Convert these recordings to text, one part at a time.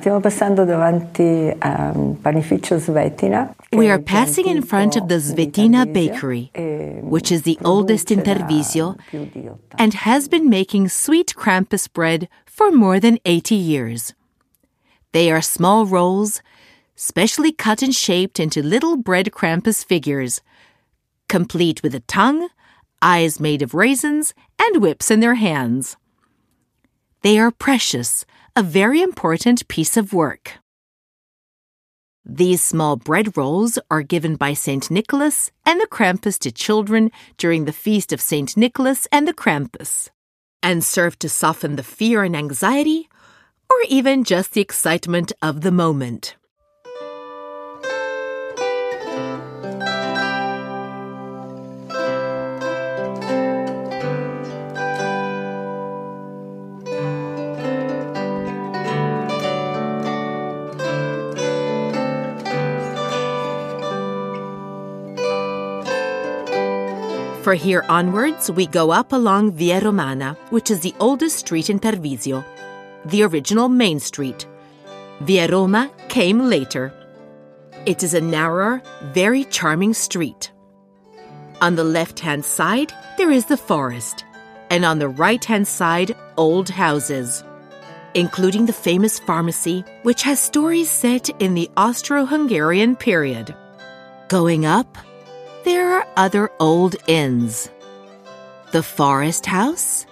Stiamo passando davanti a Panificio Svetina. We are passing in front of the Svetina bakery, which is the oldest in Tarvisio and has been making sweet Krampus bread for more than 80 years. They are small rolls, specially cut and shaped into little bread Krampus figures, complete with a tongue, eyes made of raisins, and whips in their hands. They are precious, a very important piece of work. These small bread rolls are given by St. Nicholas and the Krampus to children during the feast of St. Nicholas and the Krampus, and serve to soften the fear and anxiety, or even just the excitement of the moment. For here onwards, we go up along Via Romana, which is the oldest street in Tarvisio, the original main street. Via Roma came later. It is a narrower, very charming street. On the left-hand side, there is the forest, and on the right-hand side, old houses, including the famous pharmacy, which has stories set in the Austro-Hungarian period. Going up, there are other old inns. The Forest House,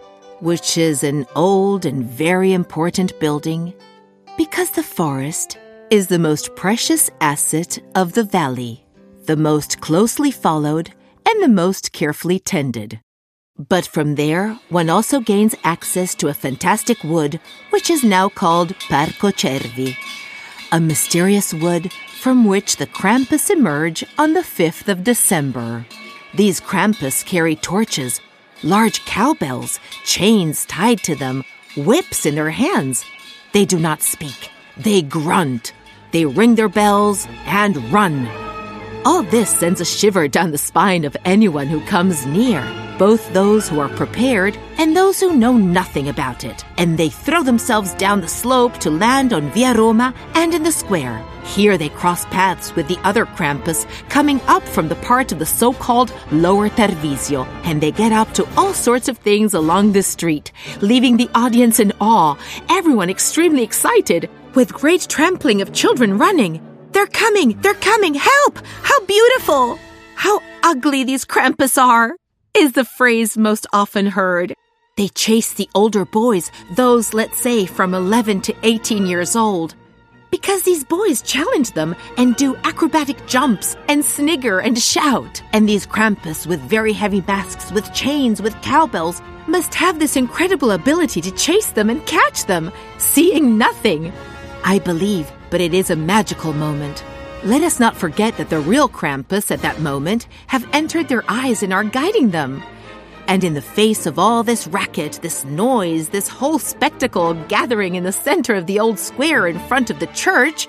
which is an old and very important building because the forest is the most precious asset of the valley, the most closely followed and the most carefully tended. But from there, one also gains access to a fantastic wood, which is now called Parco Cervi, a mysterious wood from which the Krampus emerge on the 5th of December. These Krampus carry torches, large cowbells, chains tied to them, whips in their hands. They do not speak. They grunt. They ring their bells and run. All this sends a shiver down the spine of anyone who comes near, both those who are prepared and those who know nothing about it. And they throw themselves down the slope to land on Via Roma and in the square. Here they cross paths with the other Krampus coming up from the part of the so-called Lower Tarvisio, and they get up to all sorts of things along this street, leaving the audience in awe, everyone extremely excited, with great trampling of children running. They're coming! Help! How beautiful! How ugly these Krampus are, is the phrase most often heard. They chase the older boys, those, let's say, from 11 to 18 years old, because these boys challenge them and do acrobatic jumps and snigger and shout. And these Krampus with very heavy masks, with chains, with cowbells, must have this incredible ability to chase them and catch them, seeing nothing. I believe, but it is a magical moment. Let us not forget that the real Krampus at that moment have entered their eyes and are guiding them. And in the face of all this racket, this noise, this whole spectacle gathering in the center of the old square in front of the church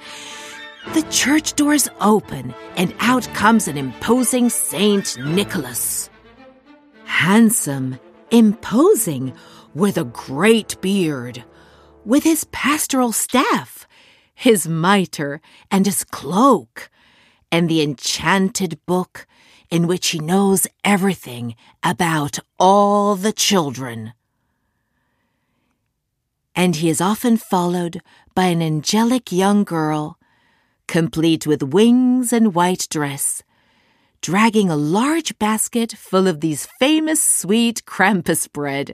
doors open, and out comes an imposing Saint Nicholas. Handsome, imposing, with a great beard, with his pastoral staff, his mitre, and his cloak, and the enchanted book in which he knows everything about all the children. And he is often followed by an angelic young girl, complete with wings and white dress, dragging a large basket full of these famous sweet Krampus bread.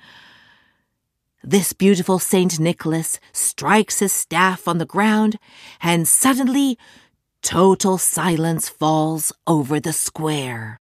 This beautiful Saint Nicholas strikes his staff on the ground, and suddenly total silence falls over the square.